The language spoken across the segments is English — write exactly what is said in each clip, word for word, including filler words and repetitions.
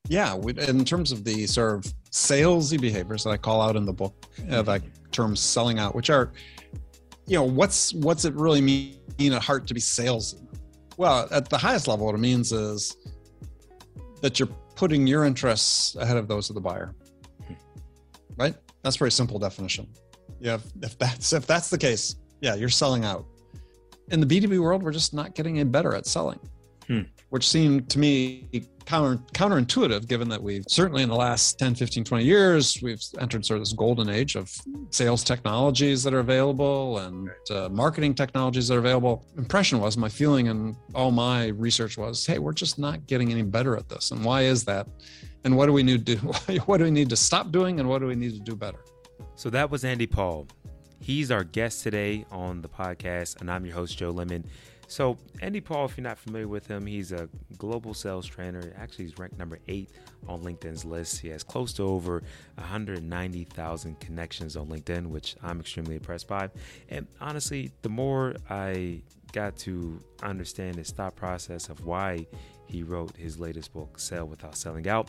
Yeah, we, in terms of the sort of salesy behaviors that I call out in the book, uh, that term selling out, which are, you know, what's what's it really mean at heart to be salesy? Well, at the highest level, what it means is that you're putting your interests ahead of those of the buyer, right? That's a very simple definition. Yeah, if that's if that's the case, yeah, you're selling out. In the B two B world, we're just not getting any better at selling, hmm. which seemed to me counter counterintuitive, given that we've certainly in the last ten, fifteen, twenty years, we've entered sort of this golden age of sales technologies that are available and uh, marketing technologies that are available. Impression was, my feeling and all my research was, hey, we're just not getting any better at this. And why is that? And what do we need to do? What do we need to stop doing? And what do we need to do better? So that was Andy Paul. He's our guest today on the podcast, and I'm your host, Joe Lemon. So Andy Paul, if you're not familiar with him, he's a global sales trainer. Actually, he's ranked number eight on LinkedIn's list. He has close to over one hundred ninety thousand connections on LinkedIn, which I'm extremely impressed by. And honestly, the more I got to understand his thought process of why he wrote his latest book, Sell Without Selling Out,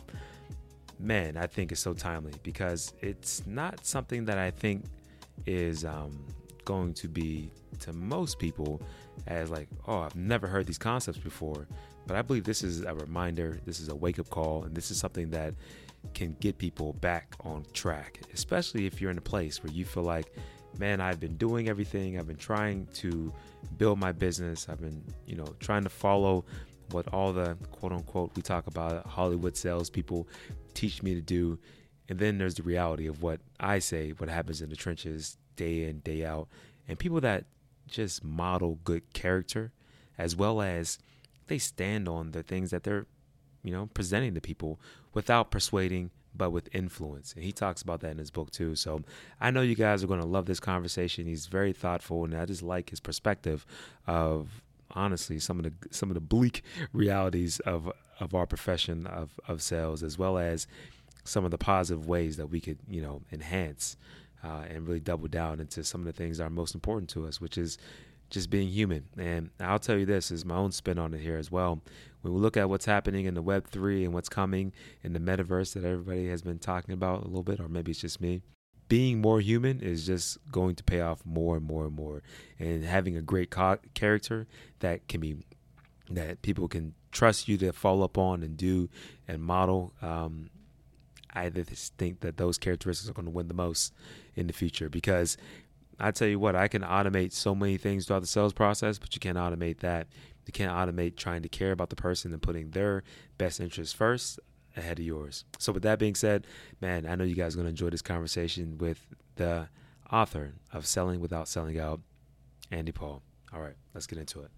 man, I think it's so timely, because it's not something that I think is um, going to be to most people as like, oh, I've never heard these concepts before. But I believe this is a reminder, this is a wake-up call, and this is something that can get people back on track, especially if you're in a place where you feel like, man, I've been doing everything, I've been trying to build my business, I've been, you know, trying to follow what all the quote-unquote, we talk about Hollywood salespeople teach me to do. And then there's the reality of what I say, what happens in the trenches day in, day out. And people that just model good character, as well as they stand on the things that they're, you know, presenting to people without persuading, but with influence. And he talks about that in his book too. So I know you guys are going to love this conversation. He's very thoughtful, and I just like his perspective of, honestly, some of the some of the bleak realities of of our profession of of sales, as well as some of the positive ways that we could, you know, enhance uh, and really double down into some of the things that are most important to us, which is just being human. And I'll tell you this is my own spin on it here as well. When we look at what's happening in the Web three and what's coming in the metaverse that everybody has been talking about a little bit, or maybe it's just me, being more human is just going to pay off more and more and more. And having a great co- character that can be, that people can trust you to follow up on and do and model, um, I just think that those characteristics are going to win the most in the future, because I tell you what, I can automate so many things throughout the sales process, but you can't automate that. You can't automate trying to care about the person and putting their best interests first ahead of yours. So with that being said, man, I know you guys are going to enjoy this conversation with the author of Selling Without Selling Out, Andy Paul. All right, let's get into it.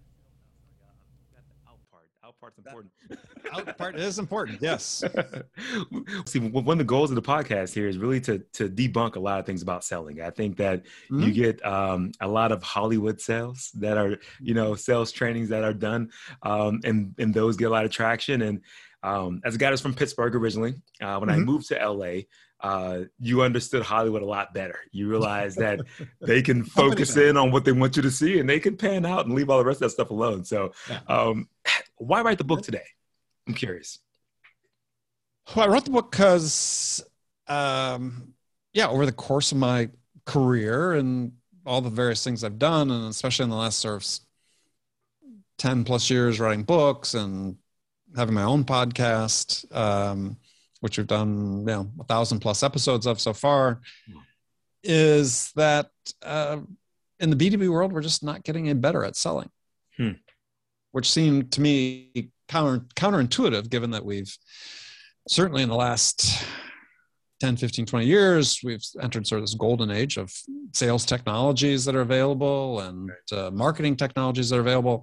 Out part's important. Out part is important. Yes. See, one of the goals of the podcast here is really to to debunk a lot of things about selling. I think that mm-hmm. you get um, a lot of Hollywood sales that are, you know, sales trainings that are done, um, and and those get a lot of traction. And um, as a guy that's from Pittsburgh originally, uh, when mm-hmm. I moved to L A, uh, you understood Hollywood a lot better. You realize that they can focus in on what they want you to see, and they can pan out and leave all the rest of that stuff alone. So um, why write the book today? I'm curious. Well, I wrote the book because, um, yeah, over the course of my career and all the various things I've done, and especially in the last sort of ten plus years writing books and having my own podcast, um, which we've done, you know, a thousand plus episodes of so far, is that uh, in the B two B world, we're just not getting any better at selling, hmm. which seemed to me counter counterintuitive, given that we've certainly in the last ten, fifteen, twenty years, we've entered sort of this golden age of sales technologies that are available and uh, marketing technologies that are available.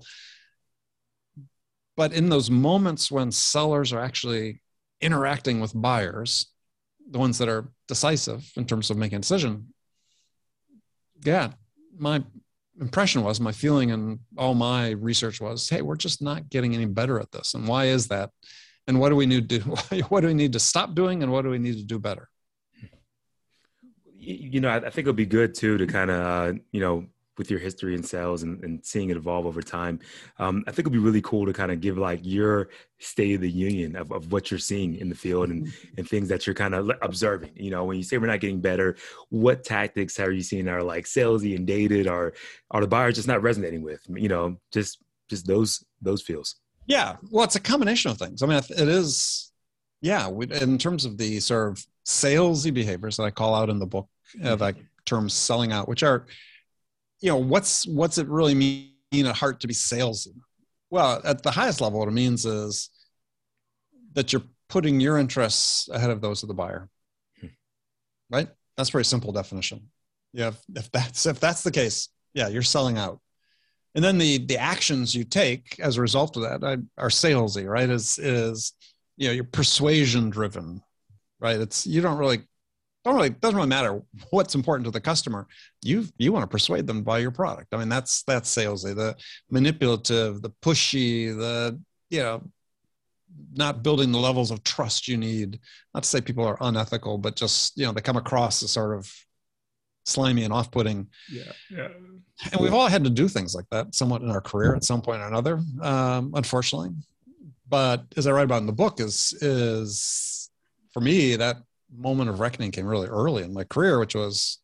But in those moments when sellers are actually interacting with buyers, the ones that are decisive in terms of making a decision, yeah, my impression was, my feeling and all my research was, hey, we're just not getting any better at this. And why is that? And what do we need to do? What do we need to stop doing? And what do we need to do better? You know, I think it'll be good too to kind of, uh, you know, with your history in sales and, and seeing it evolve over time. Um, I think it'd be really cool to kind of give like your state of the union of, of what you're seeing in the field and, and things that you're kind of observing. You know, when you say we're not getting better, what tactics are you seeing are like salesy and dated, or are the buyers just not resonating with, you know, just, just those, those feels? Yeah. Well, it's a combination of things. I mean, it is, yeah. We, in terms of the sort of salesy behaviors that I call out in the book, uh, that term selling out, which are, you know, what's, what's it really mean at heart to be salesy? Well, at the highest level, what it means is that you're putting your interests ahead of those of the buyer, hmm. right? That's a very simple definition. Yeah. If, if that's, if that's the case, yeah, you're selling out. And then the, the actions you take as a result of that are salesy, right? Is, is, you know, you're persuasion driven, right? It's, you don't really, don't really, doesn't really matter what's important to the customer. You, you want to persuade them to buy your product. I mean, that's, that's salesy, the manipulative, the pushy, the, you know, not building the levels of trust you need. Not to say people are unethical, but just, you know, they come across as sort of slimy and off-putting. Yeah, yeah. And we've all had to do things like that somewhat in our career at some point or another, um, unfortunately. But as I write about in the book, is is for me, that moment of reckoning came really early in my career, which was,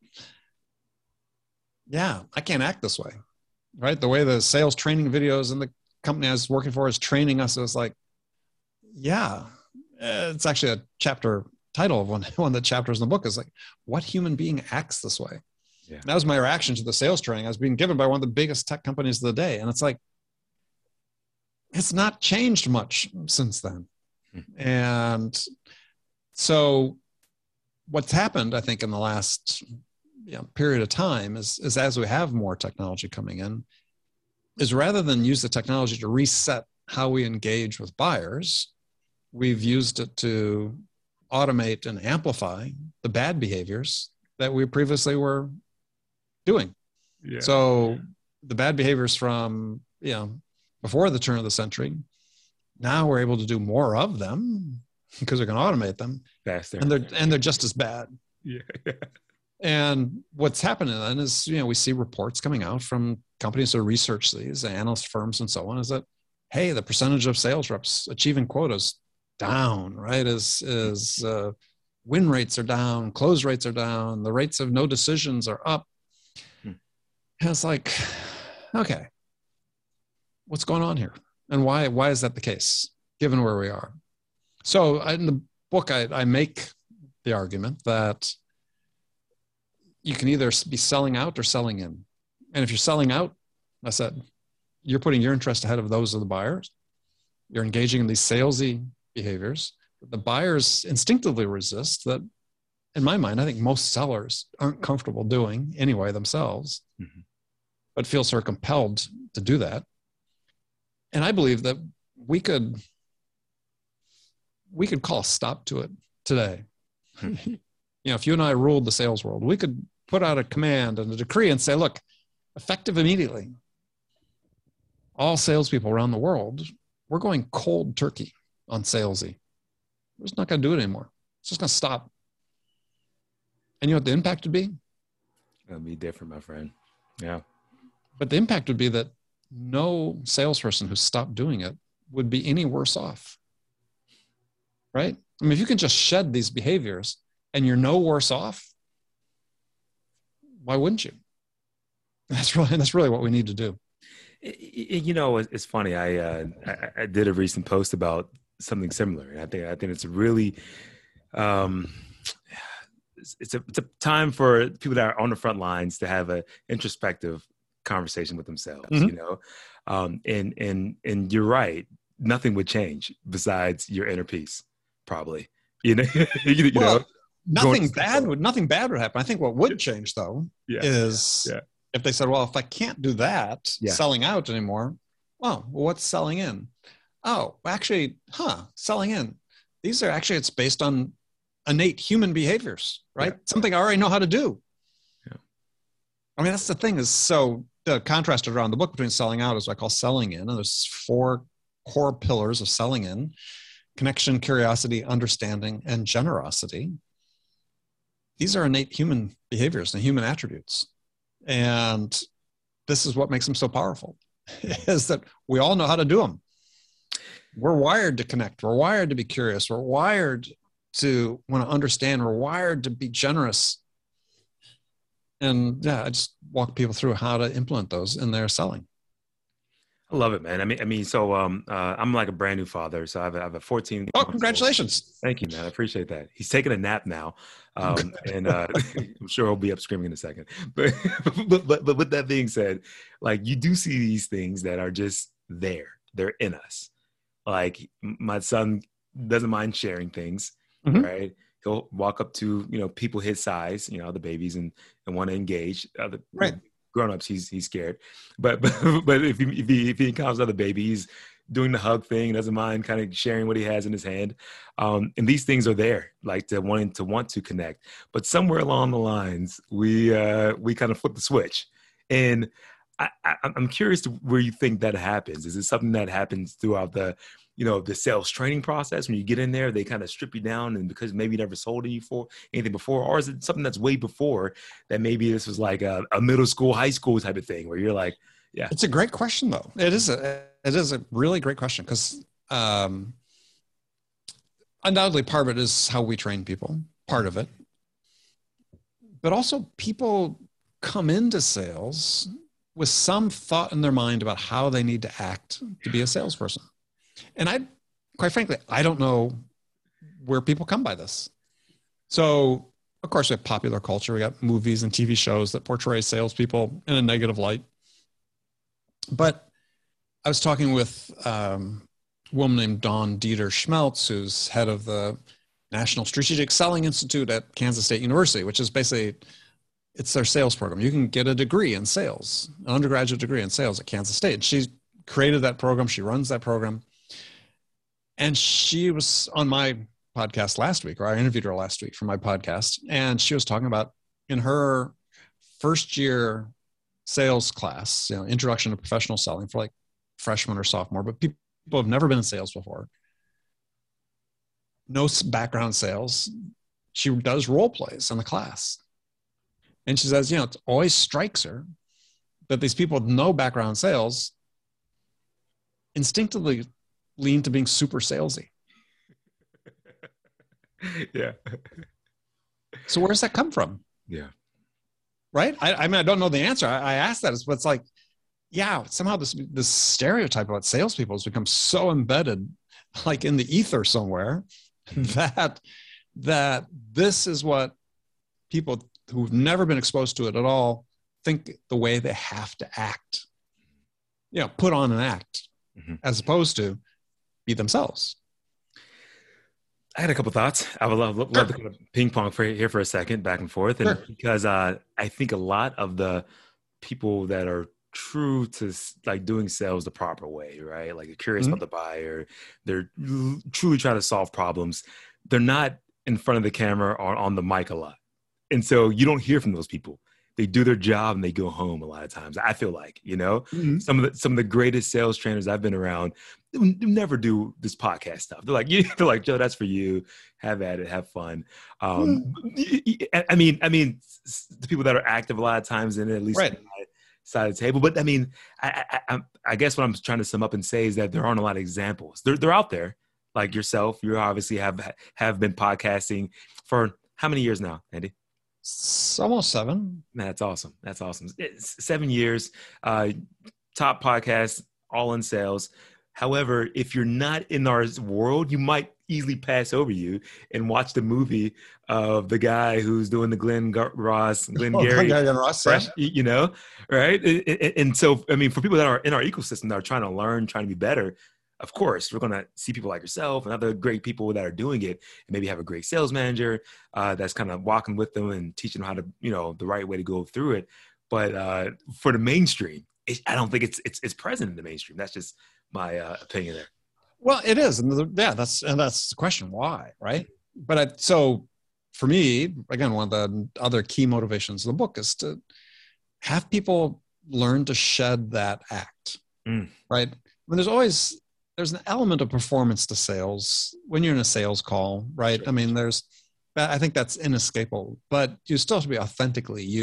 yeah, I can't act this way, right? The way the sales training videos and the company I was working for is training us, it was like, yeah, it's actually a chapter title of one, one of the chapters in the book is like, what human being acts this way? Yeah. That was my reaction to the sales training I was being given by one of the biggest tech companies of the day. And it's like, it's not changed much since then. Hmm. And so what's happened, I think, in the last you know, period of time is, is as we have more technology coming in, is rather than use the technology to reset how we engage with buyers, we've used it to automate and amplify the bad behaviors that we previously were doing. Yeah. So the bad behaviors from, you know, before the turn of the century, now we're able to do more of them because we can automate them faster, and they're and they're just as bad. Yeah. And what's happening then is, you know, we see reports coming out from companies that research these, analyst firms and so on, is that, hey, the percentage of sales reps achieving quotas down, right? Is is uh, win rates are down, close rates are down, the rates of no decisions are up. Hmm. And it's like, okay, what's going on here? And why why is that the case, given where we are? So in the book, I, I make the argument that you can either be selling out or selling in. And if you're selling out, I said, you're putting your interest ahead of those of the buyers. You're engaging in these salesy behaviors that the buyers instinctively resist, that in my mind, I think most sellers aren't comfortable doing anyway themselves, mm-hmm. but feel sort of compelled to do that. And I believe that we could, we could call a stop to it today. Hmm. You know, if you and I ruled the sales world, we could put out a command and a decree and say, look, effective immediately, all salespeople around the world, we're going cold turkey on salesy. We're just not going to do it anymore. It's just going to stop. And you know what the impact would be? It'll be different, my friend. Yeah. But the impact would be that no salesperson who stopped doing it would be any worse off. Right? I mean, if you can just shed these behaviors and you're no worse off, why wouldn't you? That's really, that's really what we need to do. You know, it's funny. I, uh, I I did a recent post about something similar, and I think I think it's really, um, it's, it's a it's a time for people that are on the front lines to have an introspective conversation with themselves. Mm-hmm. You know, um, and and and you're right. Nothing would change besides your inner peace, probably. You know, you, you well, know, nothing bad would nothing bad would happen. I think what would change though yeah. is. Yeah. If they said, well, if I can't do that, yeah. selling out anymore, well, what's selling in? Oh, actually, huh, selling in. These are actually, it's based on innate human behaviors, right? Yeah. Something I already know how to do. Yeah. I mean, that's the thing is, so the contrast around the book between selling out is what I call selling in. And there's four core pillars of selling in: connection, curiosity, understanding, and generosity. These are innate human behaviors and human attributes. And this is what makes them so powerful, is that we all know how to do them. We're wired to connect. We're wired to be curious. We're wired to want to understand. We're wired to be generous. And yeah, I just walk people through how to implement those in their selling. I love it, man. I mean, I mean, so um, uh, I'm like a brand new father, so I have a, I have a fourteen. Oh, congratulations! Thank you, man. I appreciate that. He's taking a nap now, um, and uh, I'm sure he'll be up screaming in a second. But, but but but with that being said, like you do see these things that are just there. They're in us. Like my son doesn't mind sharing things, mm-hmm. right? He'll walk up to you know people his size, you know, the babies, and and want to engage. Other, right. Grown-ups, he's he's scared, but but but if he if he if he encounters other baby, he's doing the hug thing, doesn't mind kind of sharing what he has in his hand, um, and these things are there, like to wanting to want to connect. But somewhere along the lines, we uh, we kind of flip the switch, and I, I, I'm curious to where you think that happens. Is it something that happens throughout the you know, the sales training process? When you get in there, they kind of strip you down, and because maybe you never sold you for anything before, or is it something that's way before that? Maybe this was like a, a middle school, high school type of thing where you're like, yeah. It's a great question though. It is a, it is a really great question because um, undoubtedly part of it is how we train people, part of it, but also people come into sales with some thought in their mind about how they need to act to be a salesperson. And I, quite frankly, I don't know where people come by this. So, of course, we have popular culture. We got movies and T V shows that portray salespeople in a negative light. But I was talking with um, a woman named Dawn Dieter Schmeltz, who's head of the National Strategic Selling Institute at Kansas State University, which is basically, it's their sales program. You can get a degree in sales, an undergraduate degree in sales at Kansas State. And she created that program. She runs that program. And she was on my podcast last week, or I interviewed her last week for my podcast. And she was talking about in her first year sales class, you know, introduction to professional selling for like freshman or sophomore, but people have never been in sales before. No background sales. She does role plays in the class. And she says, you know, it always strikes her that these people with no background in sales instinctively lean to being super salesy. Yeah. So where does that come from? Yeah. Right? I, I mean, I don't know the answer. I, I asked that, but it's like, yeah, somehow this this stereotype about salespeople has become so embedded, like in the ether somewhere, that that this is what people who've never been exposed to it at all think the way they have to act. You know, put on an act, mm-hmm. as opposed to be themselves. I had a couple thoughts. I would love, love sure. to kind of ping pong for here for a second, back and forth, and sure. because uh, I think a lot of the people that are true to like doing sales the proper way, right? Like they're curious mm-hmm. about the buyer, they're truly trying to solve problems. They're not in front of the camera or on the mic a lot, and so you don't hear from those people. They do their job and they go home a lot of times. I feel like, you know, mm-hmm. some of the some of the greatest sales trainers I've been around they never do this podcast stuff. They're like, you, they're like, Joe, that's for you. Have at it, have fun. Um, mm-hmm. I mean, I mean, the people that are active a lot of times in it, at least right. on my side of the table. But I mean, I, I, I, I guess what I'm trying to sum up and say is that there aren't a lot of examples. They're they're out there, like yourself. You obviously have have been podcasting for how many years now, Andy? It's almost seven. Man, that's awesome. That's awesome. It's seven years, uh, top podcast, all in sales. However, if you're not in our world, you might easily pass over you and watch the movie of the guy who's doing the Glenn Gar- Ross, Glenn oh, Gary, Glenn Ross, fresh, you know, right? And so, I mean, for people that are in our ecosystem that are trying to learn, trying to be better, of course, we're going to see people like yourself and other great people that are doing it, and maybe have a great sales manager uh, that's kind of walking with them and teaching them how to, you know, the right way to go through it. But uh, for the mainstream, it, I don't think it's, it's it's present in the mainstream. That's just my uh, opinion there. Well, it is, and the, yeah, that's and that's the question why, right? But I, so for me, again, one of the other key motivations of the book is to have people learn to shed that act, mm. right? I mean, there's always there's an element of performance to sales when you're in a sales call, right? Sure. I mean, there's, I think that's inescapable, but you still have to be authentically you.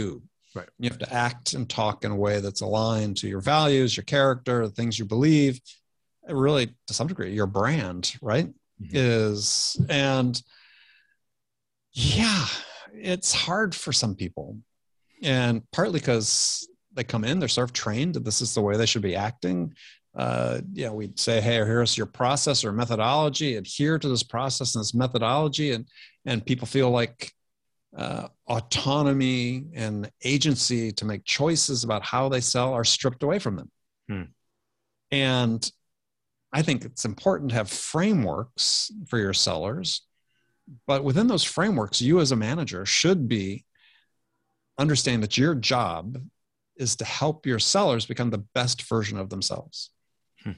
Right. You have to act and talk in a way that's aligned to your values, your character, the things you believe. And really, to some degree, your brand, right? Mm-hmm. Is, and yeah, it's hard for some people. And partly because they come in, they're sort of trained that this is the way they should be acting. Uh, you know, we'd say, hey, here's your process or methodology, adhere to this process and this methodology. And, and people feel like uh, autonomy and agency to make choices about how they sell are stripped away from them. Hmm. And I think it's important to have frameworks for your sellers, but within those frameworks, you as a manager should be understanding that your job is to help your sellers become the best version of themselves. Hmm.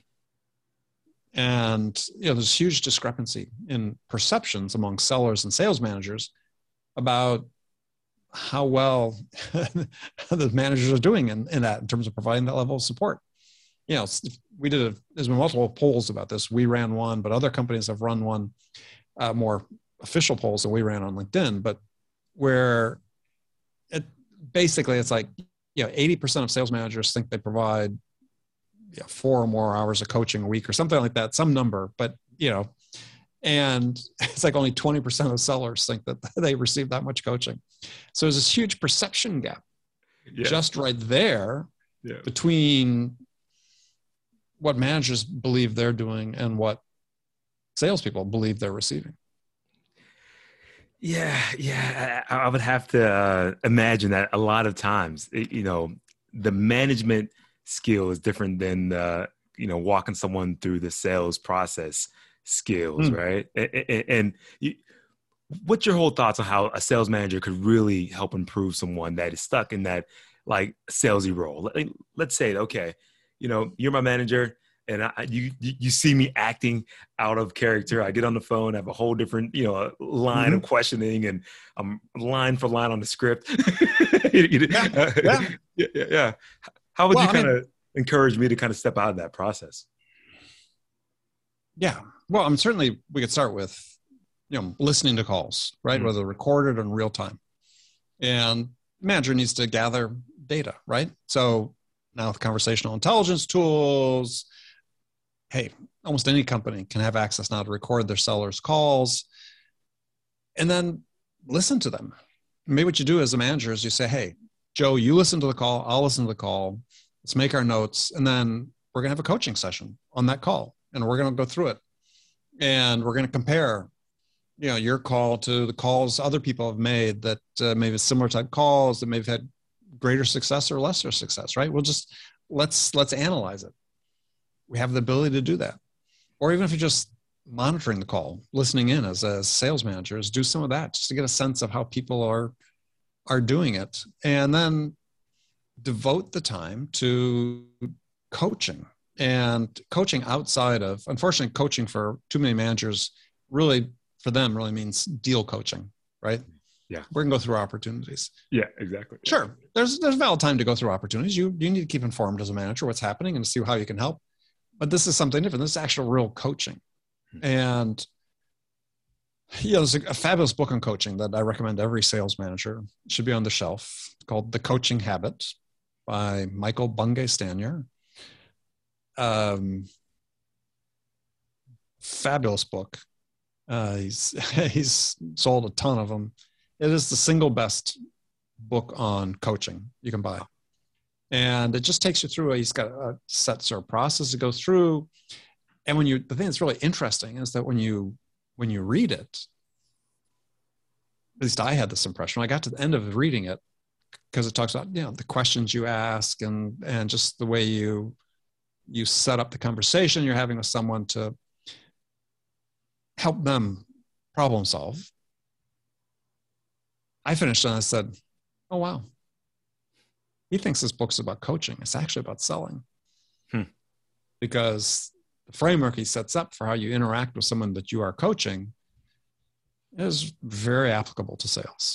And, you know, there's huge discrepancy in perceptions among sellers and sales managers about how well the managers are doing in, in that, in terms of providing that level of support. You know, we did a, there's been multiple polls about this. We ran one, but other companies have run one, uh, more official polls that we ran on LinkedIn, but where it basically it's like, you know, eighty percent of sales managers think they provide, you know, four or more hours of coaching a week or something like that, some number, but, you know, and it's like only twenty percent of sellers think that they receive that much coaching. So there's this huge perception gap yeah. just right there yeah. between what managers believe they're doing and what salespeople believe they're receiving. Yeah, yeah, I, I would have to uh, imagine that a lot of times, you know, the management skill is different than the, you know, walking someone through the sales process skills, mm. right? And, and you, what's your whole thoughts on how a sales manager could really help improve someone that is stuck in that like salesy role? Let, let's say, okay, you know, you're my manager, and I, you you see me acting out of character. I get on the phone, I have a whole different, you know, line mm-hmm. of questioning, and I'm line for line on the script. yeah, uh, yeah. yeah, yeah. How would well, you kind of encourage me to kind of step out of that process? Yeah. Well, I'm certainly, we could start with, you know, listening to calls, right? Mm-hmm. Whether recorded or in real time. And manager needs to gather data, right? So now with conversational intelligence tools, hey, almost any company can have access now to record their sellers' calls and then listen to them. Maybe what you do as a manager is you say, hey, Joe, you listen to the call, I'll listen to the call. Let's make our notes. And then we're going to have a coaching session on that call. And we're going to go through it. And we're going to compare, you know, your call to the calls other people have made that uh, maybe similar type calls that may have had greater success or lesser success, right? We'll just, let's, let's analyze it. We have the ability to do that. Or even if you're just monitoring the call, listening in as a sales manager, is do some of that just to get a sense of how people are, are doing it. And then devote the time to coaching. And coaching outside of, unfortunately, coaching for too many managers really, for them, really means deal coaching, right? Yeah. We're gonna go through opportunities. Yeah, exactly. Sure. There's there's valid time to go through opportunities. You you need to keep informed as a manager what's happening and to see how you can help. But this is something different. This is actual real coaching. Mm-hmm. And yeah, there's a, a fabulous book on coaching that I recommend every sales manager. It should be on the shelf, called The Coaching Habit by Michael Bungay Stanier. Um, fabulous book. Uh, he's he's sold a ton of them. It is the single best book on coaching you can buy, and it just takes you through. He's got a set sort of process to go through, and when you the thing that's really interesting is that when you when you read it, at least I had this impression. When I got to the end of reading it, because it talks about, you know, the questions you ask and and just the way you you set up the conversation you're having with someone to help them problem solve. I finished and I said, oh, wow. He thinks this book's about coaching. It's actually about selling. Hmm. Because the framework he sets up for how you interact with someone that you are coaching is very applicable to sales.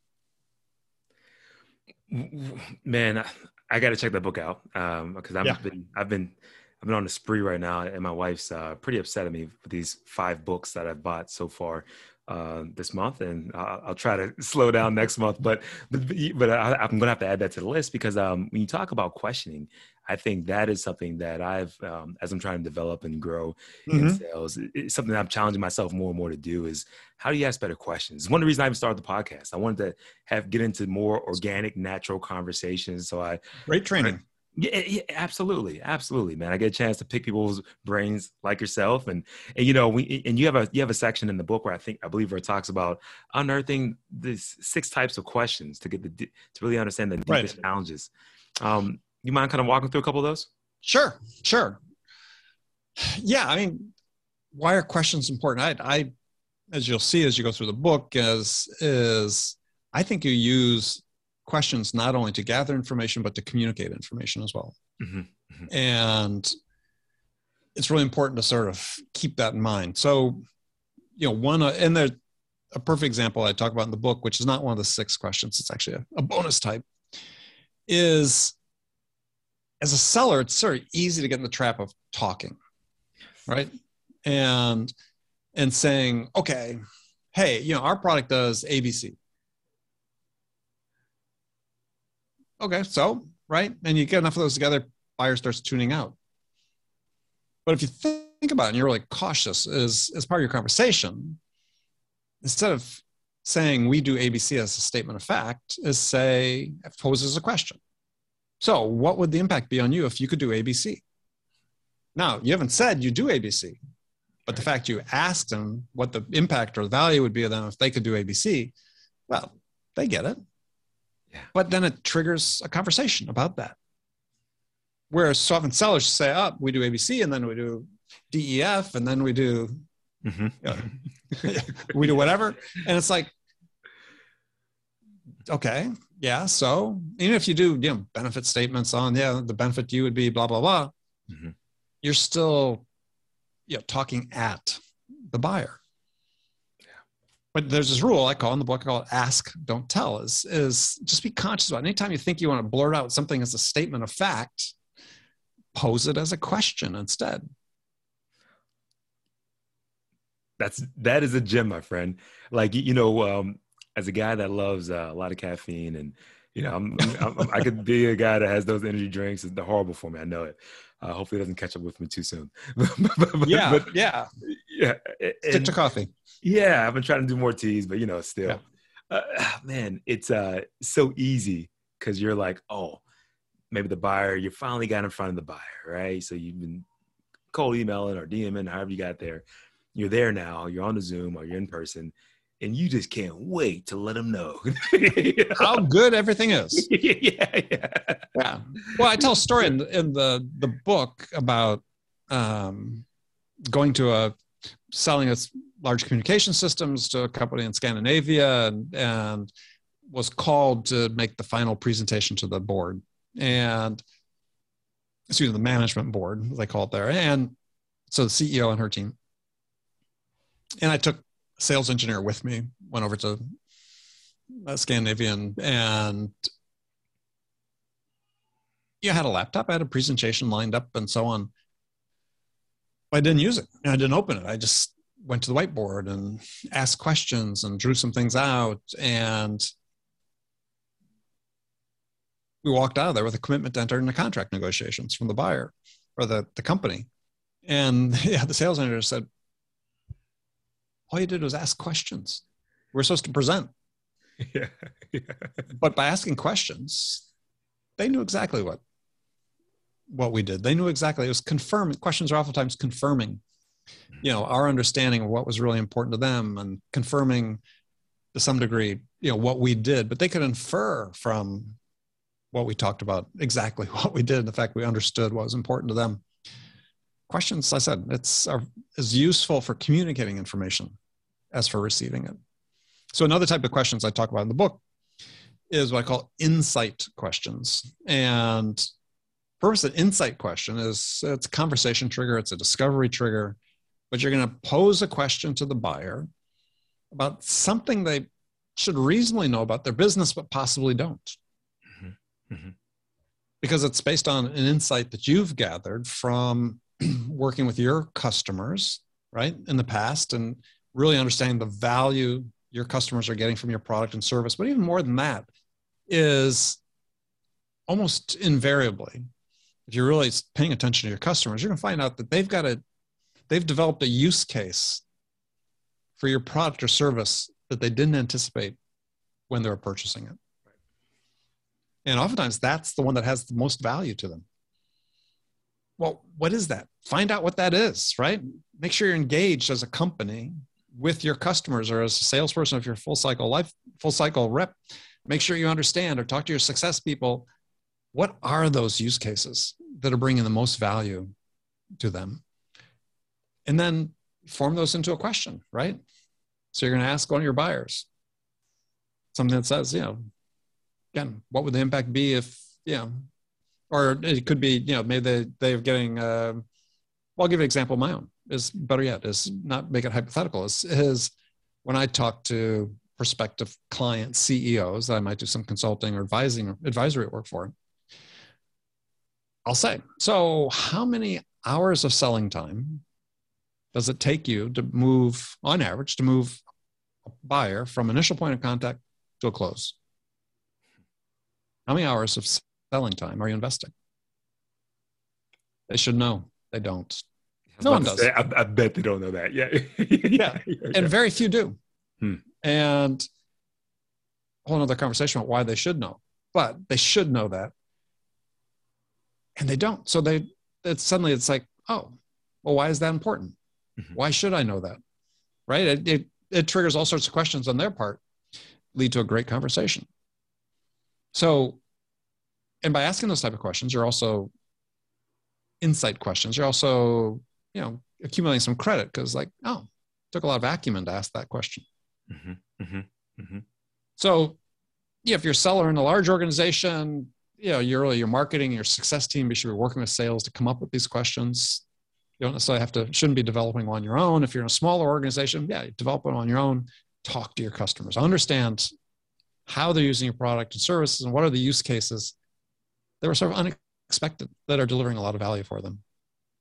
Man, I got to check that book out um, because I've yeah. been I've been I've been on a spree right now, and my wife's uh, pretty upset at me with these five books that I've bought so far. uh, this month, and I'll, I'll try to slow down next month. But but, but I, I'm going to have to add that to the list because um, when you talk about questioning, I think that is something that I've, um, as I'm trying to develop and grow in Mm-hmm. sales, it's something that I'm challenging myself more and more to do is how do you ask better questions? It's one of the reasons I even started the podcast. I wanted to have get into more organic, natural conversations. So I Great training. Yeah, yeah, absolutely, absolutely, man. I get a chance to pick people's brains like yourself, and and you know, we and you have a you have a section in the book where I think I believe where it talks about unearthing these six types of questions to get the to really understand the deepest Right. challenges. Um, you mind kind of walking through a couple of those? Sure, sure. Yeah, I mean, why are questions important? I, I, as you'll see as you go through the book, is is I think you use questions not only to gather information but to communicate information as well. Mm-hmm. Mm-hmm. And it's really important to sort of keep that in mind. So, you know, one uh, and there's a perfect example I talk about in the book, which is not one of the six questions. It's actually a, a bonus type. Is as a seller, it's sort of easy to get in the trap of talking, right? And and saying, okay, hey, you know, our product does A B C. Okay, so, right? And you get enough of those together, buyer starts tuning out. But if you think about it and you're really cautious as, as part of your conversation, instead of saying we do A B C as a statement of fact, is say, poses a question. So what would the impact be on you if you could do A B C? Now, you haven't said you do A B C, but the fact you asked them what the impact or the value would be of them if they could do A B C, well, they get it. Yeah. But then it triggers a conversation about that. Whereas so often sellers say, oh, we do A B C and then we do D E F and then we do, mm-hmm. you know, we do whatever. And it's like, okay, yeah. So even if you do, you know, benefit statements on, yeah, the benefit to you would be blah, blah, blah. Mm-hmm. You're still, you know, talking at the buyer. But there's this rule I call in the book, I call it ask, don't tell, is, is just be conscious about it. Anytime you think you want to blurt out something as a statement of fact, pose it as a question instead. That's, that is a gem, my friend. Like, you know, um, as a guy that loves uh, a lot of caffeine and, you know, I'm, I'm, I'm, I could be a guy that has those energy drinks. They're horrible for me. I know it. Uh, hopefully it doesn't catch up with me too soon. but, but, yeah, but, yeah. Yeah. Stick and, to coffee. Yeah, I've been trying to do more teas, but you know, still, yeah. uh, man, it's uh, so easy because you're like, oh, maybe the buyer, you finally got in front of the buyer, right? So you've been cold emailing or DMing, however you got there. You're there now, you're on the Zoom or you're in person, and you just can't wait to let them know how good everything is. yeah, yeah, yeah. Well, I tell a story in, in the the book about um, going to a selling its large communication systems to a company in Scandinavia, and, and was called to make the final presentation to the board and excuse me, the management board, they call it there. And so the C E O and her team. And I took a sales engineer with me, went over to Scandinavian, and you had a laptop, I had a presentation lined up and so on. I didn't use it. I didn't open it. I just went to the whiteboard and asked questions and drew some things out. And we walked out of there with a commitment to enter into contract negotiations from the buyer or the, the company. And yeah, the sales manager said, all you did was ask questions. We're supposed to present. Yeah. Yeah. But by asking questions, they knew exactly what what we did. They knew exactly. It was confirming. Questions are oftentimes confirming, you know, our understanding of what was really important to them and confirming to some degree, you know, what we did, but they could infer from what we talked about exactly what we did. The fact we understood what was important to them. Questions, I said, it's are, is useful for communicating information as for receiving it. So another type of questions I talk about in the book is what I call insight questions. And purpose of insight question is it's a conversation trigger, it's a discovery trigger, but you're going to pose a question to the buyer about something they should reasonably know about their business, but possibly don't. Mm-hmm. Mm-hmm. Because it's based on an insight that you've gathered from working with your customers, right, in the past, and really understanding the value your customers are getting from your product and service. But even more than that is almost invariably, if you're really paying attention to your customers, you're going to find out that they've got a, they've developed a use case for your product or service that they didn't anticipate when they were purchasing it. And oftentimes that's the one that has the most value to them. Well, what is that? Find out what that is, right? Make sure you're engaged as a company with your customers, or as a salesperson, if you're a full cycle life, full cycle rep, make sure you understand or talk to your success people. What are those use cases that are bringing the most value to them? And then form those into a question, right? So you're going to ask one of your buyers something that says, you know, again, what would the impact be if, you know, or it could be, you know, maybe they, they're getting, uh, well, I'll give you an example of my own. Is better yet, is not make it hypothetical. Is, is when I talk to prospective client C E Os that I might do some consulting or advising or advisory work for, I'll say, so how many hours of selling time does it take you to move, on average, to move a buyer from initial point of contact to a close? How many hours of selling time are you investing? They should know. They don't. No one does. Say, I, I bet they don't know that. Yeah. yeah. yeah. And very few do. Hmm. And a whole other conversation about why they should know, but they should know that. And they don't. So they, it's suddenly it's like, oh, well, why is that important? Mm-hmm. Why should I know that? Right. It, it, it triggers all sorts of questions on their part, lead to a great conversation. So, and by asking those type of questions, you're also insight questions. You're also, you know, accumulating some credit because like, oh, it took a lot of acumen to ask that question. Mm-hmm, mm-hmm, mm-hmm. So yeah, if you're a seller in a large organization, you know, you're really your marketing, your success team, you should be working with sales to come up with these questions. You don't necessarily have to, shouldn't be developing one on your own. If you're in a smaller organization, yeah, you develop one on your own, talk to your customers, understand how they're using your product and services and what are the use cases that were sort of unexpected that are delivering a lot of value for them.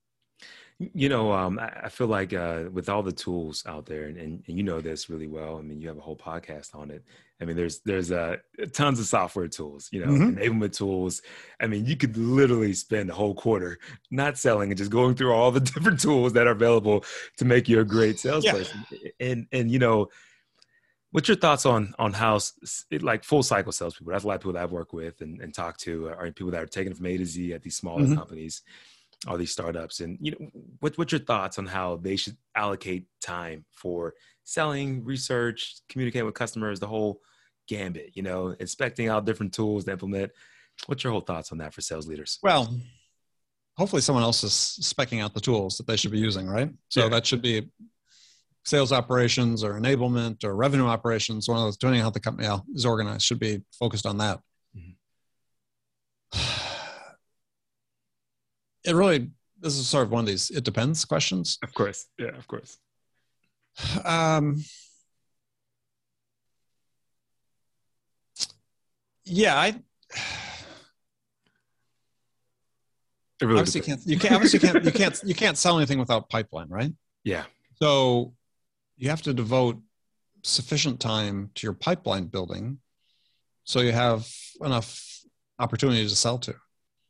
You know, um, I, I feel like uh, with all the tools out there, and, and, and you know this really well. I mean, you have a whole podcast on it. I mean, there's there's uh, tons of software tools, you know, mm-hmm. enablement tools. I mean, you could literally spend a whole quarter not selling and just going through all the different tools that are available to make you a great salesperson. Yeah. And and you know, what's your thoughts on on how like full cycle salespeople? That's a lot of people that I've worked with and, and talked to are people that are taking it from A to Z at these smaller mm-hmm. companies. All these startups, and you know, what, what's your thoughts on how they should allocate time for selling, research, communicating with customers, the whole gambit, you know, inspecting out different tools to implement? What's your whole thoughts on that for sales leaders? Well, hopefully someone else is specking out the tools that they should be using, right? So yeah. That should be sales operations or enablement or revenue operations. One of those, depending on how the company is organized, should be focused on that. Mm-hmm. It really, this is sort of one of these, it depends questions. Of course. Yeah, of course. Um, yeah, I, it really obviously can't, you can't, obviously can't, you can't, you can't sell anything without pipeline, right? Yeah. So you have to devote sufficient time to your pipeline building so you have enough opportunity to sell to.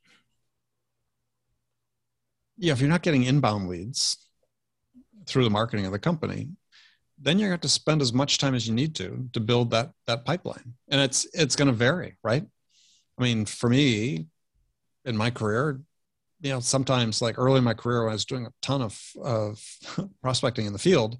Yeah, if you're not getting inbound leads through the marketing of the company, then you're going to have to spend as much time as you need to to build that that pipeline, and it's it's going to vary, right? I mean, for me, in my career, you know, sometimes like early in my career, when I was doing a ton of of prospecting in the field,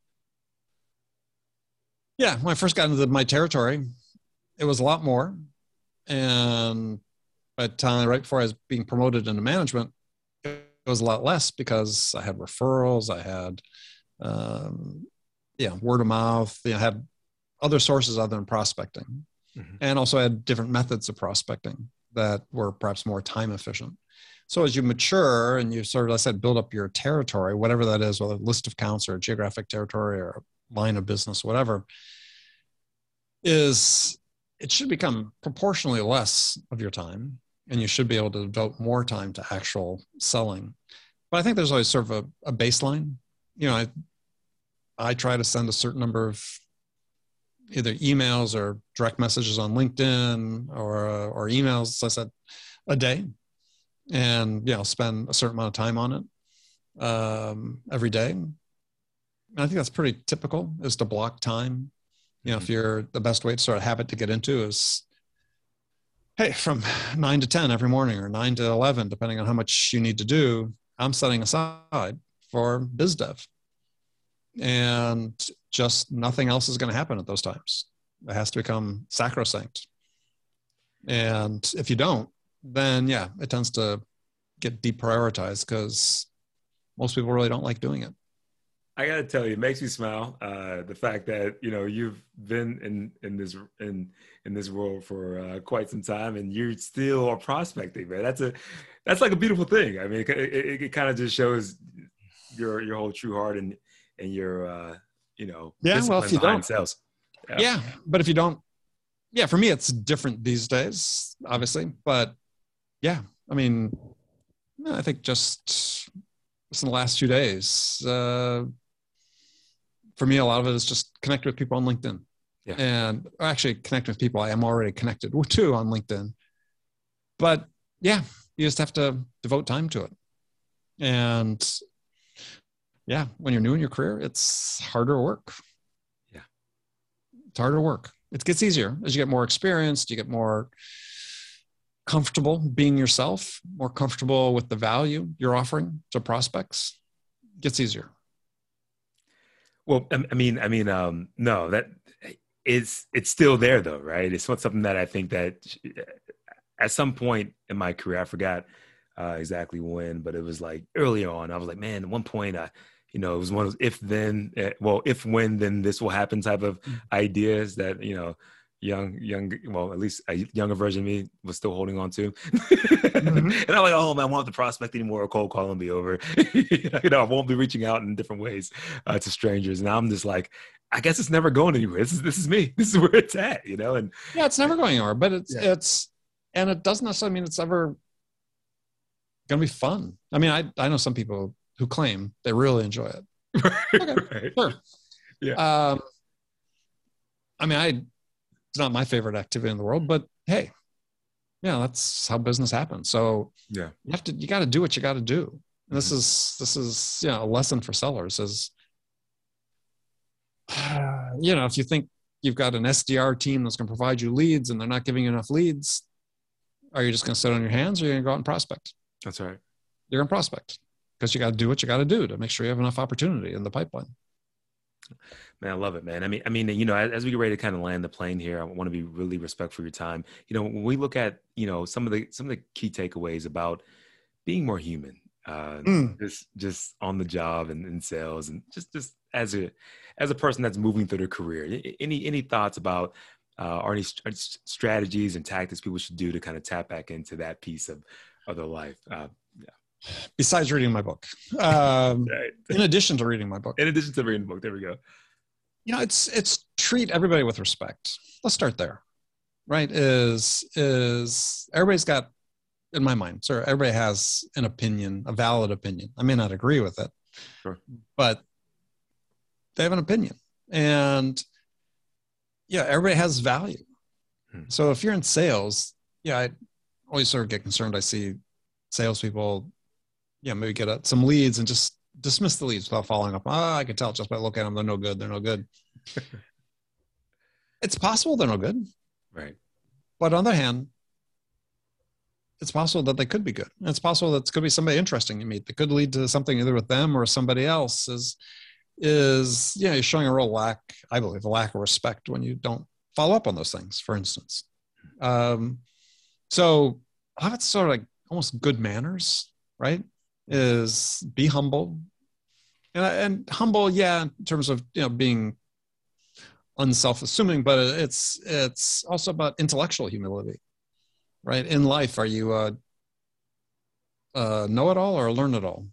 yeah, when I first got into the, my territory, it was a lot more, and by the time right before I was being promoted into management, it was a lot less because I had referrals, I had, um, yeah, word of mouth, you know, had other sources other than prospecting, mm-hmm. and also had different methods of prospecting that were perhaps more time efficient. So as you mature and you sort of, I said, build up your territory, whatever that is, whether a list of accounts or a geographic territory or a line of business, whatever, is it should become proportionally less of your time. And you should be able to devote more time to actual selling. But I think there's always sort of a, a baseline. You know, I, I try to send a certain number of either emails or direct messages on LinkedIn or, uh, or emails, as I said, a day. And, you know, spend a certain amount of time on it um, every day. And I think that's pretty typical, is to block time. You know, mm-hmm. if you're, the best way to sort of habit to get into is, hey, from nine to ten every morning or nine to eleven, depending on how much you need to do, I'm setting aside for biz dev. And just nothing else is going to happen at those times. It has to become sacrosanct. And if you don't, then yeah, it tends to get deprioritized because most people really don't like doing it. I gotta tell you, it makes me smile. Uh, the fact that, you know, you've been in, in this, in, in this world for uh, quite some time and you're still are prospecting, man. That's a, that's like a beautiful thing. I mean, it, it, it kind of just shows your, your whole true heart and, and your, uh, you know, yeah, well, if you don't, sales. Yeah. yeah. But if you don't, yeah, for me, it's different these days, obviously, but yeah, I mean, I think just, just in the last few days, uh, for me, a lot of it is just connect with people on LinkedIn. Yeah. And actually connect with people I am already connected to on LinkedIn. But yeah, you just have to devote time to it. And yeah, when you're new in your career, it's harder work. Yeah. It's harder work. It gets easier as you get more experienced, you get more comfortable being yourself, more comfortable with the value you're offering to prospects. It gets easier. Well, I mean, I mean, um, no, that is, it's still there though, right? It's not something that I think that at some point in my career, I forgot uh, exactly when, but it was like early on, I was like, man, at one point, I, you know, it was one of those if then, uh, well, if when, then this will happen type of ideas that, you know, young, young, well, at least a younger version of me was still holding on to. Mm-hmm. And I'm like, oh man, I won't have to prospect anymore or cold calling be over. You know, I won't be reaching out in different ways uh, to strangers. And I'm just like, I guess it's never going anywhere. This is, this is me. This is where it's at, you know? And yeah, it's never going anywhere, but it's, yeah. it's, and it doesn't necessarily mean it's ever going to be fun. I mean, I, I know some people who claim they really enjoy it. Okay, right. Sure. Yeah. Um, I mean, I, it's not my favorite activity in the world, but hey, yeah, that's how business happens. So yeah, you have to, you got to do what you got to do. And mm-hmm. this is, this is, you know, a lesson for sellers is, you know, if you think you've got an S D R team that's going to provide you leads and they're not giving you enough leads, are you just going to sit on your hands or are you going to go out and prospect? That's right. You're going to prospect because you got to do what you got to do to make sure you have enough opportunity in the pipeline. Man, I love it, man. I mean, I mean, you know, as, as we get ready to kind of land the plane here, I want to be really respectful of your time. You know, when we look at, you know, some of the, some of the key takeaways about being more human, uh, mm. just, just on the job and in sales and just, just as a, as a person that's moving through their career, any, any thoughts about, uh, or any st- strategies and tactics people should do to kind of tap back into that piece of, of their life? Uh, yeah. Besides reading my book, um, right. in addition to reading my book, in addition to reading the book, there we go. You know, it's, it's treat everybody with respect. Let's start there, right? Is, is everybody's got, in my mind, sir, everybody has an opinion, a valid opinion. I may not agree with it, sure, but they have an opinion and yeah, everybody has value. Hmm. So if you're in sales, yeah, I always sort of get concerned. I see salespeople, yeah, maybe get a, some leads and just dismiss the leads without following up. Ah, I can tell just by looking at them. They're no good. They're no good. It's possible they're no good. Right. But on the other hand, it's possible that they could be good. And it's possible that it's going to be somebody interesting you meet that could lead to something either with them or somebody else is, is, you know, you're showing a real lack, I believe, a lack of respect when you don't follow up on those things, for instance. Um, so a lot of it's sort of like almost good manners, right? Is be humble and, and humble. Yeah. In terms of, you know, being unself-assuming, but it's, it's also about intellectual humility, right? In life, are you a, a know-it-all or a learn-it-all?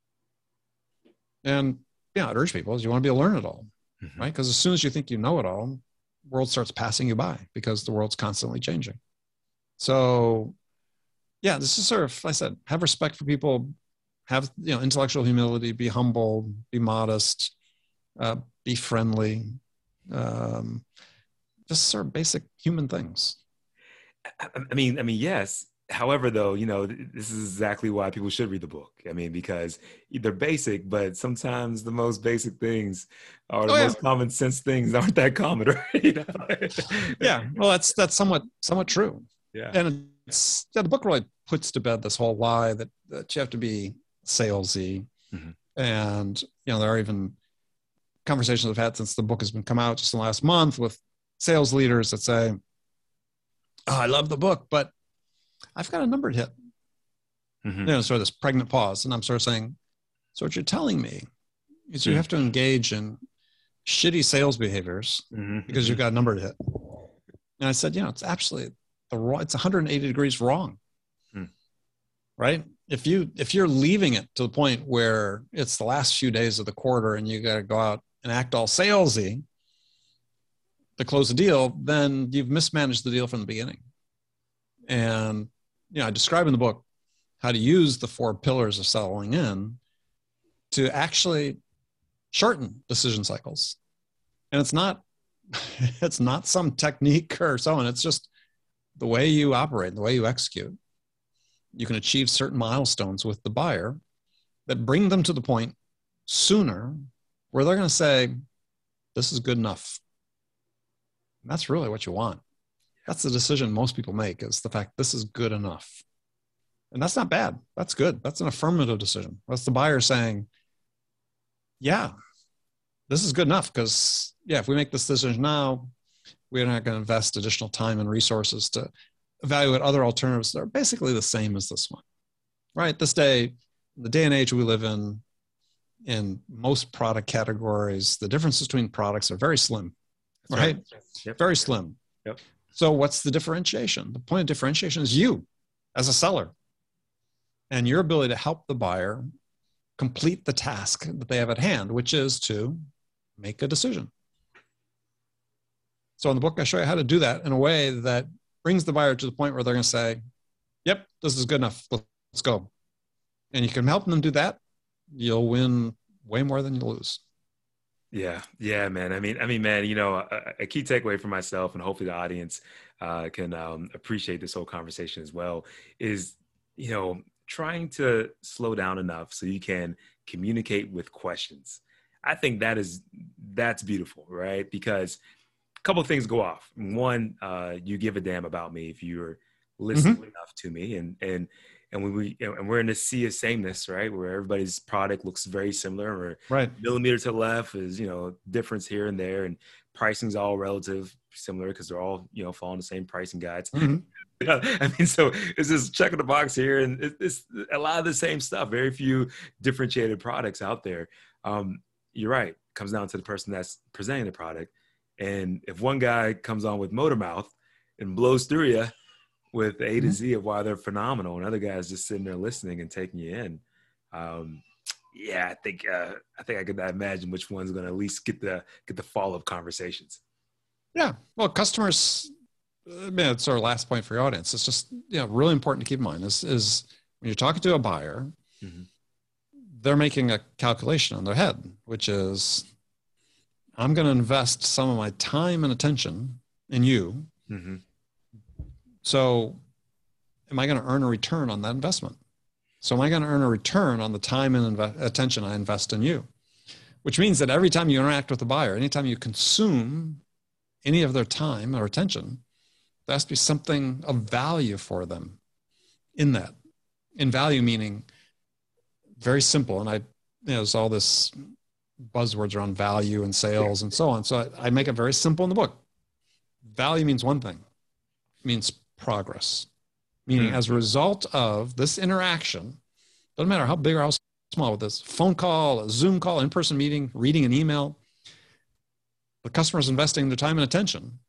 And yeah, I'd urge people is you want to be a learn-it-all, mm-hmm. right? Because as soon as you think you know it all, the world starts passing you by because the world's constantly changing. So yeah, this is sort of, like I said, have respect for people, have, you know, intellectual humility, be humble, be modest, uh, be friendly, um, just sort of basic human things. I, I mean, I mean, yes. However, though, you know, this is exactly why people should read the book. I mean, because they're basic, but sometimes the most basic things or the Oh, yeah. most common sense things aren't that common, right? You know? Yeah. Well, that's, that's somewhat, somewhat true. Yeah. And it's, yeah, the book really puts to bed this whole lie that, that you have to be salesy. Mm-hmm. And, you know, there are even conversations I've had since the book has been come out just in the last month with sales leaders that say, oh, I love the book, but I've got a number to hit. Mm-hmm. You know, sort of this pregnant pause. And I'm sort of saying, so what you're telling me is you mm-hmm. have to engage in shitty sales behaviors mm-hmm. because you've got a number to hit. And I said, you know, it's absolutely the wrong, it's one hundred eighty degrees wrong. Mm. Right? If you, if you're leaving it to the point where it's the last few days of the quarter and you got to go out and act all salesy to close the deal, then you've mismanaged the deal from the beginning. And, you know, I describe in the book how to use the four pillars of selling in to actually shorten decision cycles. And it's not, it's not some technique or so on. It's just the way you operate, the way you execute. You can achieve certain milestones with the buyer that bring them to the point sooner where they're going to say, this is good enough. And that's really what you want. That's the decision most people make, is the fact this is good enough. And that's not bad. That's good. That's an affirmative decision. That's the buyer saying, yeah, this is good enough because, yeah, if we make this decision now, we're not going to invest additional time and resources to evaluate other alternatives that are basically the same as this one. Right? This day, the day and age we live in, in most product categories, the differences between products are very slim. That's right? right. Yep. Very slim. Yep. So what's the differentiation? The point of differentiation is you as a seller and your ability to help the buyer complete the task that they have at hand, which is to make a decision. So in the book, I show you how to do that in a way that brings the buyer to the point where they're going to say, yep, this is good enough. Let's go. And you can help them do that. You'll win way more than you lose. Yeah. Yeah, man. I mean, I mean, man, you know, a, a key takeaway for myself and hopefully the audience uh, can um, appreciate this whole conversation as well is, you know, trying to slow down enough so you can communicate with questions. I think that is, that's beautiful, right? Because a couple of things go off. One, uh, you give a damn about me if you're listening mm-hmm. enough to me, and, and, And when we and we're in a sea of sameness, right, where everybody's product looks very similar, or right. millimeter to the left is, you know, difference here and there, and pricing's all relative similar because they're all, you know, following the same pricing guides. Mm-hmm. I mean, so it's just checking the box here, and it's, it's a lot of the same stuff. Very few differentiated products out there. Um, you're right. It comes down to the person that's presenting the product, and if one guy comes on with motor mouth and blows through you with A to Z of why they're phenomenal, and other guys just sitting there listening and taking you in. Um, yeah, I think uh, I think I could imagine which one's going to at least get the get the follow-up conversations. Yeah, well, customers. I mean, it's our last point for your audience. It's just, you know, really important to keep in mind. Is is when you're talking to a buyer, mm-hmm. they're making a calculation on their head, which is, I'm going to invest some of my time and attention in you. Mm-hmm. So am I going to earn a return on that investment? So am I going to earn a return on the time and inv- attention I invest in you? Which means that every time you interact with the buyer, anytime you consume any of their time or attention, there has to be something of value for them in that. In value meaning very simple. And I, you know, there's all this buzzwords around value and sales and so on. So I, I make it very simple in the book. Value means one thing. It means progress, meaning mm. as a result of this interaction, doesn't matter how big or how small, with this phone call, a Zoom call, in-person meeting, reading an email, the customer's investing their time and attention.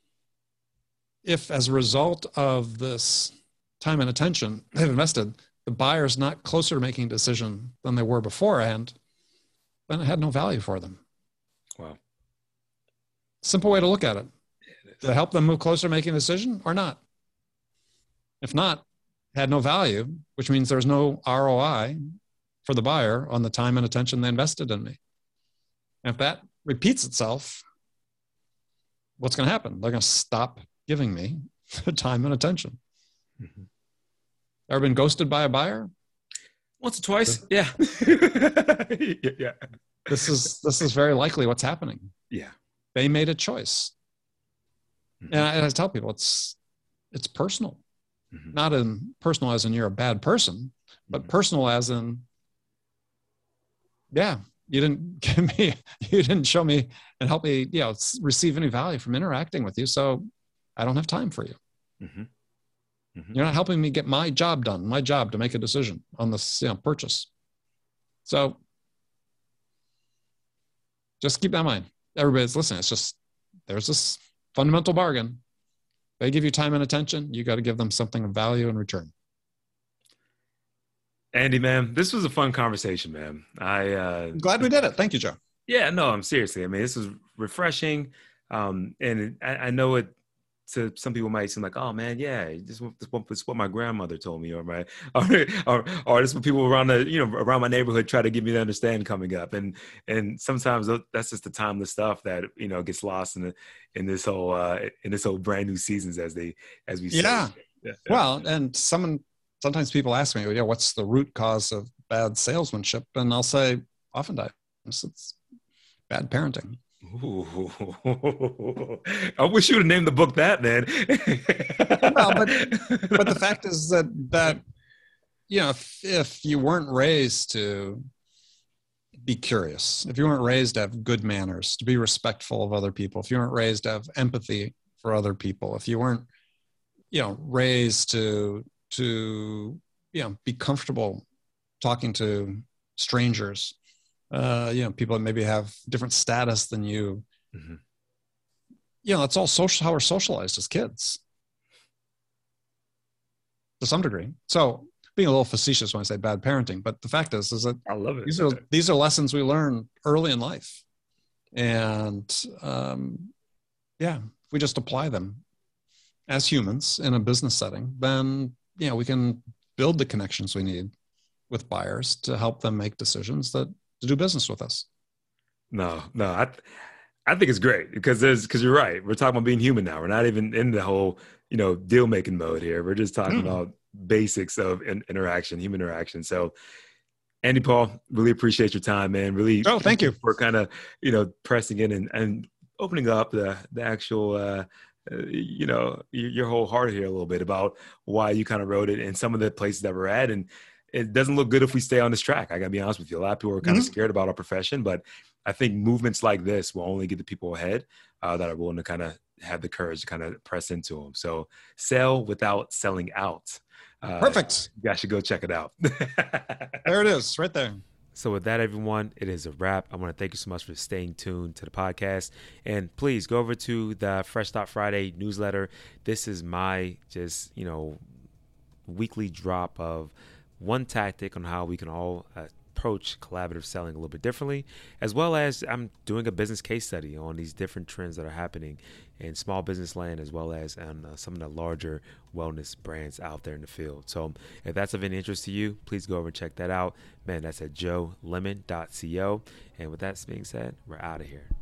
If as a result of this time and attention they've invested, the buyer's not closer to making a decision than they were beforehand, then it had no value for them. Wow. Simple way to look at it. To help them move closer to making a decision or not? If not, had no value, which means there's no R O I for the buyer on the time and attention they invested in me. And if that repeats itself, what's going to happen? They're going to stop giving me the time and attention. Mm-hmm. Ever been ghosted by a buyer? Once or twice. Yeah. yeah. This is, this is very likely what's happening. Yeah. They made a choice. Mm-hmm. And, I, and I tell people it's, it's personal, mm-hmm. not in personal as in you're a bad person, but mm-hmm. personal as in, yeah, you didn't give me, you didn't show me and help me, you know, receive any value from interacting with you. So I don't have time for you. Mm-hmm. Mm-hmm. You're not helping me get my job done, my job to make a decision on this, you know, purchase. So just keep that in mind. Everybody's listening. It's just, there's this fundamental bargain. They give you time and attention. You got to give them something of value in return. Andy, man, this was a fun conversation, man. I, uh, I'm glad we did it. Thank you, Joe. Yeah, no, I'm seriously. I mean, this was refreshing. Um, and I, I know it, to some people might seem like, oh man, yeah, this is what, this is what my grandmother told me, or my, or, or, or this is what people around the, you know, around my neighborhood try to get me to understand coming up. And, and sometimes that's just the timeless stuff that, you know, gets lost in the, in this whole, uh, in this whole brand new seasons as they, as we say. Yeah. yeah. Well, and someone, sometimes people ask me, well, yeah, what's the root cause of bad salesmanship? And I'll say, oftentimes it's bad parenting. Ooh. I wish you would have named the book that, man. Well, but but the fact is that that you know, if, if you weren't raised to be curious, if you weren't raised to have good manners, to be respectful of other people, if you weren't raised to have empathy for other people, if you weren't, you know, raised to to you know be comfortable talking to strangers. Uh, you know, people that maybe have different status than you. Mm-hmm. You know, it's all social, how we're socialized as kids to some degree. So being a little facetious when I say bad parenting, but the fact is, is that I love it. These are, these are lessons we learn early in life. And um, yeah, if we just apply them as humans in a business setting, then, you know, we can build the connections we need with buyers to help them make decisions that to do business with us. No, no, I, I think it's great because there's, because you're right. We're talking about being human now. We're not even in the whole, you know, deal making mode here. We're just talking mm. about basics of in, interaction, human interaction. So, Andy Paul, really appreciate your time, man. Really, oh, thank you for kind of, you know, pressing in and, and opening up the the actual, uh, uh, you know, your, your whole heart here a little bit about why you kind of wrote it and some of the places that we're at. And it doesn't look good if we stay on this track. I gotta be honest with you. A lot of people are kind mm-hmm. of scared about our profession, but I think movements like this will only get the people ahead uh, that are willing to kind of have the courage to kind of press into them. So sell without selling out. Uh, Perfect. You guys should go check it out. There it is, right there. So with that, everyone, it is a wrap. I want to thank you so much for staying tuned to the podcast. And please go over to the Fresh Start Friday newsletter. This is my just, you know, weekly drop of one tactic on how we can all uh, approach collaborative selling a little bit differently, as well as I'm doing a business case study on these different trends that are happening in small business land, as well as on uh, some of the larger wellness brands out there in the field. So if that's of any interest to you, please go over and check that out. Man, that's at joe lemon dot co. And with that being said, we're out of here.